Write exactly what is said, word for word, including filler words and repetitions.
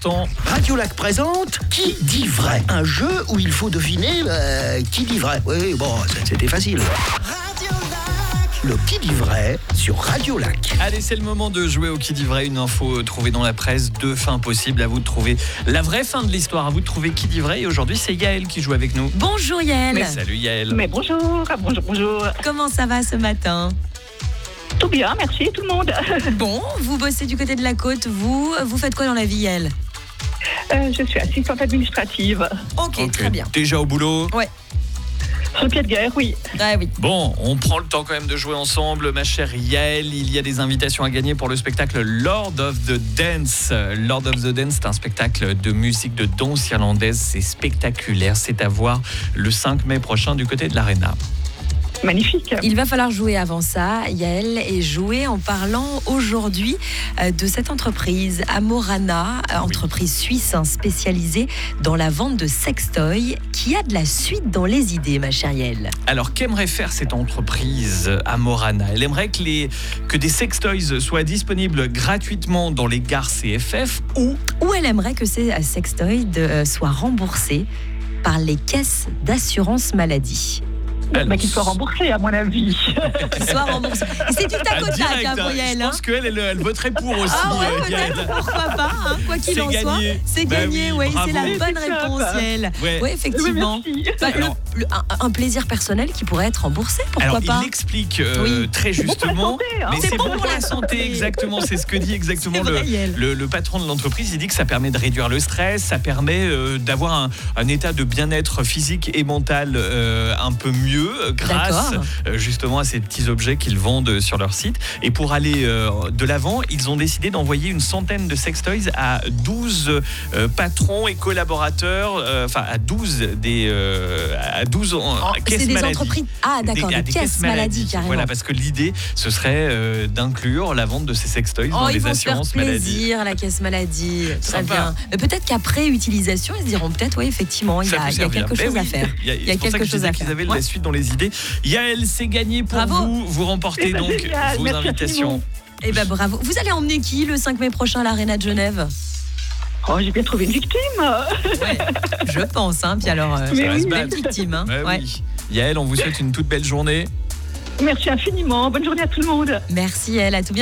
instant. Radio Lac présente Qui dit vrai? Un jeu où il faut deviner euh, qui dit vrai. Oui, bon, c'était facile. Le Qui dit vrai sur Radio Lac. Allez, c'est le moment de jouer au Qui dit vrai, une info trouvée dans la presse, deux fins possibles. À vous de trouver la vraie fin de l'histoire, à vous de trouver qui dit vrai. Et aujourd'hui, c'est Yael qui joue avec nous. Bonjour Yael. Mais salut Yael. Mais bonjour, bonjour, bonjour. Comment ça va ce matin? Tout bien, merci tout le monde. Bon, vous bossez du côté de la côte, vous, vous faites quoi dans la vie Yael? Euh, je suis assistante administrative. Ok, Ok, très bien. Déjà au boulot? Ouais. Sur le pied de guerre, oui. Ah oui. Bon, on prend le temps quand même de jouer ensemble, ma chère Yael. Il y a des invitations à gagner pour le spectacle Lord of the Dance. Lord of the Dance, c'est un spectacle de musique de danse irlandaise. C'est spectaculaire. C'est à voir le cinq mai prochain du côté de l'Arena. Magnifique. Il va falloir jouer avant ça, Yael, et jouer en parlant aujourd'hui de cette entreprise Amorana, entreprise suisse spécialisée dans la vente de sextoys, qui a de la suite dans les idées, ma chère Yael. Alors, qu'aimerait faire cette entreprise Amorana? Elle aimerait que, les, que des sextoys soient disponibles gratuitement dans les gares C F F ou... Ou elle aimerait que ces sextoys de, soient remboursés par les caisses d'assurance maladie. Alors, Mais qu'il soit remboursé, à mon avis. Qu'ils soient remboursés. Et c'est du tac au tac, direct, hein, hein. pour Yael. Je pense qu'elle, elle, elle voterait pour aussi. Ah ouais, euh, peut-être, Yael. pourquoi pas, hein, quoi qu'il C'est en soit. gagné. C'est Bah gagné, oui, oui, c'est la bravo. bonne C'est top. réponse, Yael. Ouais. Oui, effectivement. Oui, merci. Bah, le- Alors- le- un, un plaisir personnel qui pourrait être remboursé, pourquoi Alors, pas? il l'explique euh, Oui. très C'est bon pour la justement. santé, hein. Mais C'est c'est bon bon pour la santé, exactement. C'est ce que dit exactement C'est le, vrai, Yael. le, le patron de l'entreprise. Il dit que ça permet de réduire le stress, ça permet euh, d'avoir un, un état de bien-être physique et mental euh, un peu mieux euh, grâce D'accord. euh, justement à ces petits objets qu'ils vendent sur leur site. Et pour aller euh, de l'avant, ils ont décidé d'envoyer une centaine de sextoys à douze euh, patrons et collaborateurs, euh, enfin à douze des euh, à douze Oh, caisses c'est des maladies. entreprises. Ah, d'accord, des, à caisses maladies, carrément. Voilà, parce que l'idée, ce serait euh, d'inclure la vente de ces sextoys Oh, dans ils les vont se faire assurances maladies. plaisir, la caisse maladie. Très Sympa. bien. Mais peut-être qu'après utilisation, ils se diront peut-être, oui, effectivement, il y Ça a, peut il y a servir. quelque Ben chose oui, à faire. Il y a, Il y a c'est pour ça quelque que je chose disais à qu'ils faire. avaient Ouais. la suite dans les idées. Yael, c'est gagné pour Bravo. vous. Vous remportez Eh ben, donc génial. vos Merci invitations. Eh ben bravo. Vous allez emmener qui le cinq mai prochain à l'Arena de Genève? Oh, j'ai bien trouvé une victime. Ouais, je pense. Hein. Puis alors, euh, Mais une oui. belle victime. Hein. Ouais, Ouais. oui. Yael, on vous souhaite une toute belle journée. Merci infiniment. Bonne journée à tout le monde. Merci, elle. À tout bientôt.